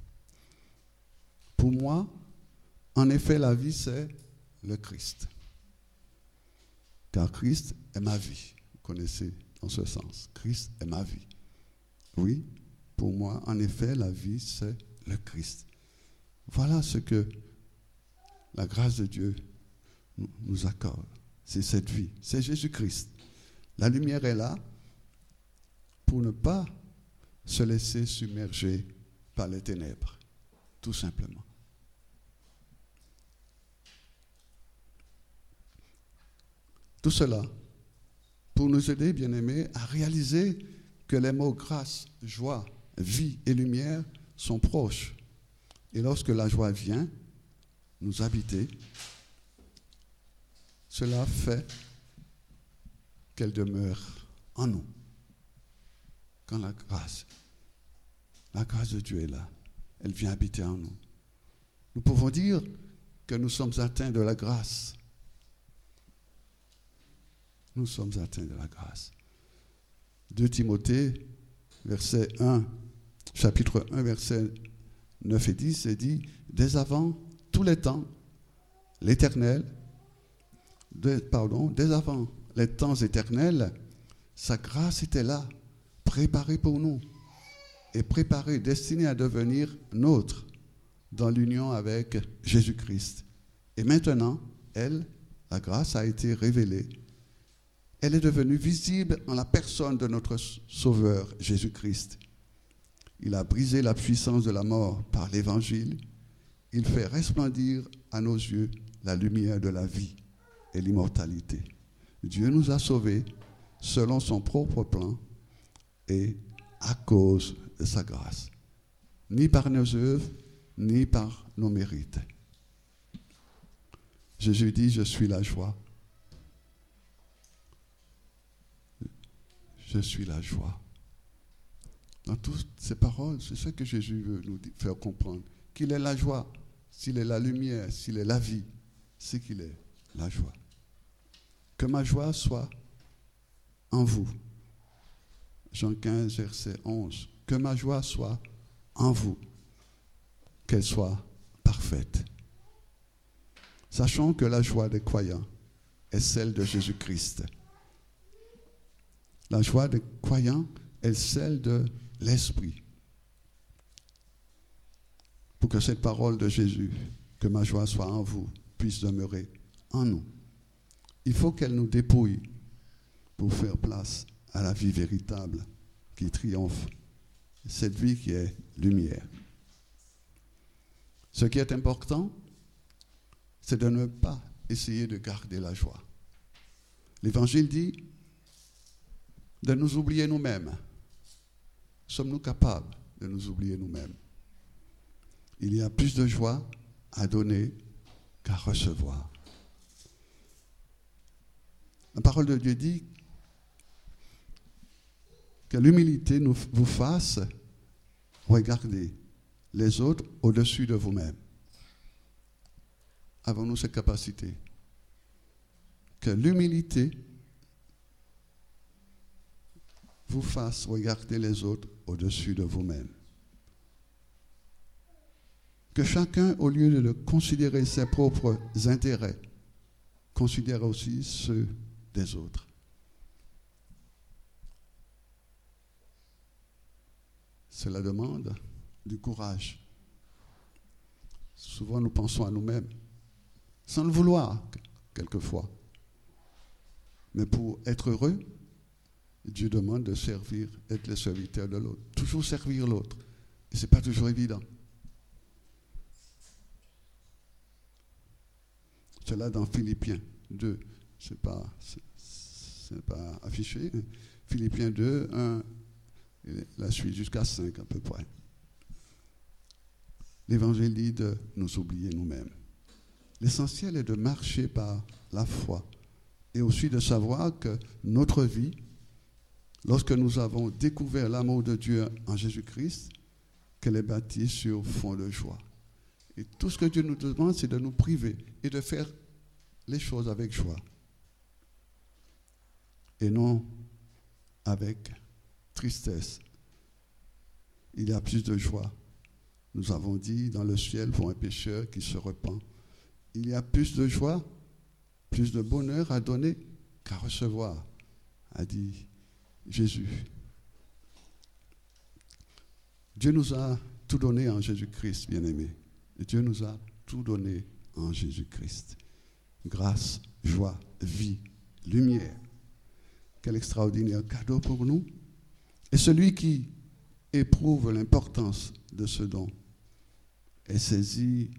« Pour moi, en effet, la vie, c'est le Christ. Car Christ est ma vie. » Vous connaissez dans ce sens. Christ est ma vie. Oui, pour moi, en effet, la vie, c'est le Christ. Voilà ce que la grâce de Dieu nous accorde. C'est cette vie. C'est Jésus-Christ. La lumière est là pour ne pas se laisser submerger par les ténèbres, tout simplement. Tout cela pour nous aider, bien-aimés, à réaliser que les mots grâce, joie, vie et lumière sont proches. Et lorsque la joie vient nous habiter, cela fait qu'elle demeure en nous. Quand la grâce, la grâce de Dieu est là, elle vient habiter en nous. Nous pouvons dire que nous sommes atteints de la grâce. Nous sommes atteints de la grâce. deux Timothée, verset un, chapitre un, versets neuf et dix, est dit « Dès avant tous les temps, l'Éternel, de, pardon, dès avant les temps éternels, sa grâce était là, préparée pour nous, et préparée, destinée à devenir nôtre dans l'union avec Jésus-Christ. Et maintenant, elle, la grâce a été révélée. Elle est devenue visible en la personne de notre Sauveur, Jésus-Christ. Il a brisé la puissance de la mort par l'Évangile. Il fait resplendir à nos yeux la lumière de la vie et l'immortalité. Dieu nous a sauvés selon son propre plan et à cause de sa grâce. Ni par nos œuvres, ni par nos mérites. Jésus dit, je suis la joie. Je suis la joie. Dans toutes ces paroles, c'est ce que Jésus veut nous faire comprendre. Qu'il est la joie, s'il est la lumière, s'il est la vie, c'est qu'il est la joie. Que ma joie soit en vous. Jean quinze, verset onze. Que ma joie soit en vous. Qu'elle soit parfaite. Sachons que la joie des croyants est celle de Jésus-Christ. La joie des croyants est celle de l'Esprit. Pour que cette parole de Jésus, que ma joie soit en vous, puisse demeurer en nous, il faut qu'elle nous dépouille pour faire place à la vie véritable qui triomphe, cette vie qui est lumière. Ce qui est important, c'est de ne pas essayer de garder la joie. L'Évangile dit de nous oublier nous-mêmes. Sommes-nous capables de nous oublier nous-mêmes? Il y a plus de joie à donner qu'à recevoir. La parole de Dieu dit que l'humilité nous, vous fasse regarder les autres au-dessus de vous-même. Avons-nous cette capacité? Que l'humilité vous fasse regarder les autres au-dessus de vous-même. Que chacun, au lieu de considérer ses propres intérêts, considère aussi ceux des autres. Cela demande du courage. Souvent, nous pensons à nous-mêmes, sans le vouloir, quelquefois. Mais pour être heureux, Dieu demande de servir, être le serviteur de l'autre. Toujours servir l'autre. Et ce n'est pas toujours évident. C'est là dans Philippiens deux. Ce n'est pas, c'est pas affiché. Philippiens deux, un, la suite jusqu'à cinq à peu près. L'Évangile dit de nous oublier nous-mêmes. L'essentiel est de marcher par la foi et aussi de savoir que notre vie, lorsque nous avons découvert l'amour de Dieu en Jésus-Christ, qu'elle est bâtie sur fond de joie. Et tout ce que Dieu nous demande, c'est de nous priver et de faire les choses avec joie. Et non avec tristesse. Il y a plus de joie. Nous avons dit, dans le ciel, pour un pécheur qui se repent, il y a plus de joie, plus de bonheur à donner qu'à recevoir, a dit Jésus. Dieu nous a tout donné en Jésus-Christ, bien-aimés. Dieu nous a tout donné en Jésus-Christ. Grâce, joie, vie, lumière. Quel extraordinaire cadeau pour nous. Et celui qui éprouve l'importance de ce don est saisi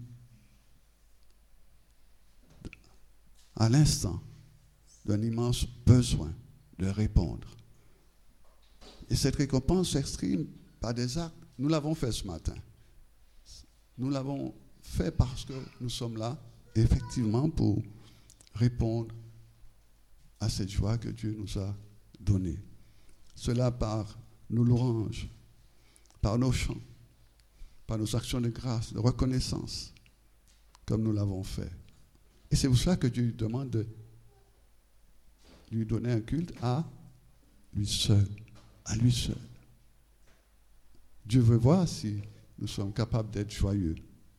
à l'instant d'un immense besoin de répondre. Et cette récompense s'exprime par des actes. Nous l'avons fait ce matin. Nous l'avons fait parce que nous sommes là, effectivement, pour répondre à cette joie que Dieu nous a donnée. Cela par nos louanges, par nos chants, par nos actions de grâce, de reconnaissance, comme nous l'avons fait. Et c'est pour ça que Dieu lui demande de lui donner un culte à lui seul, à lui seul. Dieu veut voir si nous sommes capables d'être joyeux.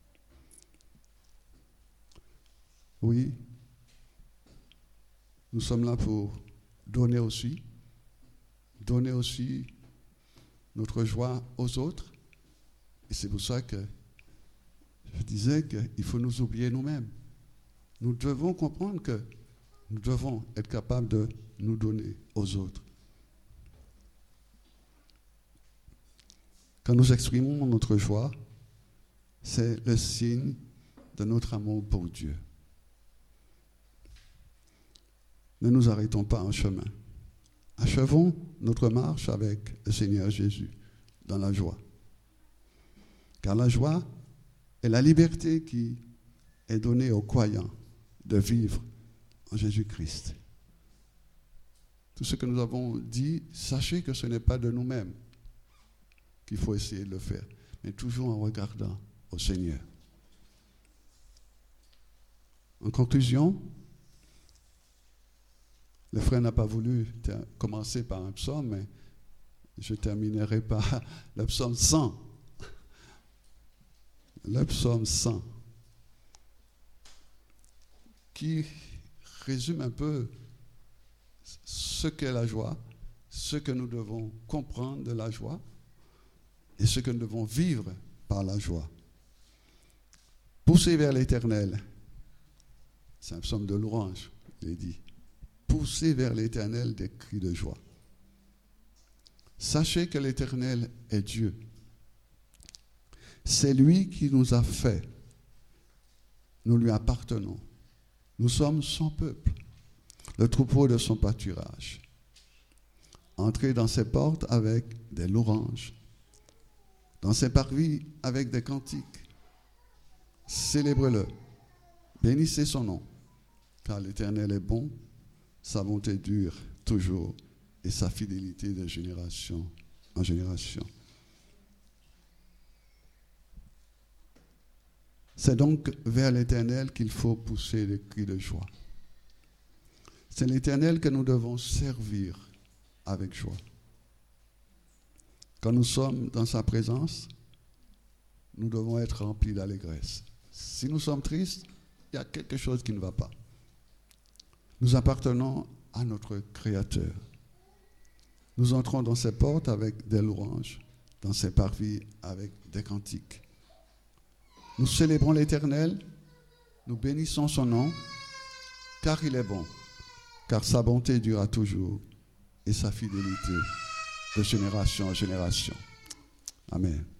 Oui, nous sommes là pour donner aussi, donner aussi notre joie aux autres. Et c'est pour ça que je disais qu'il faut nous oublier nous-mêmes. Nous devons comprendre que nous devons être capables de nous donner aux autres. Quand nous exprimons notre joie, c'est le signe de notre amour pour Dieu. Ne nous arrêtons pas en chemin. Achevons notre marche avec le Seigneur Jésus dans la joie. Car la joie et la liberté qui est donnée aux croyants de vivre en Jésus-Christ. Tout ce que nous avons dit, sachez que ce n'est pas de nous-mêmes qu'il faut essayer de le faire, mais toujours en regardant au Seigneur. En conclusion, le frère n'a pas voulu ter- commencer par un psaume, mais je terminerai par le psaume cent. Le psaume cent, qui résume un peu ce qu'est la joie, ce que nous devons comprendre de la joie et ce que nous devons vivre par la joie. Poussez vers l'Éternel. C'est un psaume de louange, il est dit. Poussez vers l'Éternel des cris de joie. Sachez que l'Éternel est Dieu. C'est lui qui nous a fait. Nous lui appartenons. Nous sommes son peuple, le troupeau de son pâturage. Entrez dans ses portes avec des louanges, dans ses parvis avec des cantiques. Célébrez-le, bénissez son nom, car l'Éternel est bon, sa bonté dure toujours et sa fidélité de génération en génération. C'est donc vers l'Éternel qu'il faut pousser les cris de joie. C'est l'Éternel que nous devons servir avec joie. Quand nous sommes dans sa présence, nous devons être remplis d'allégresse. Si nous sommes tristes, il y a quelque chose qui ne va pas. Nous appartenons à notre Créateur. Nous entrons dans ses portes avec des louanges, dans ses parvis avec des cantiques. Nous célébrons l'Éternel, nous bénissons son nom, car il est bon, car sa bonté durera toujours et sa fidélité de génération en génération. Amen.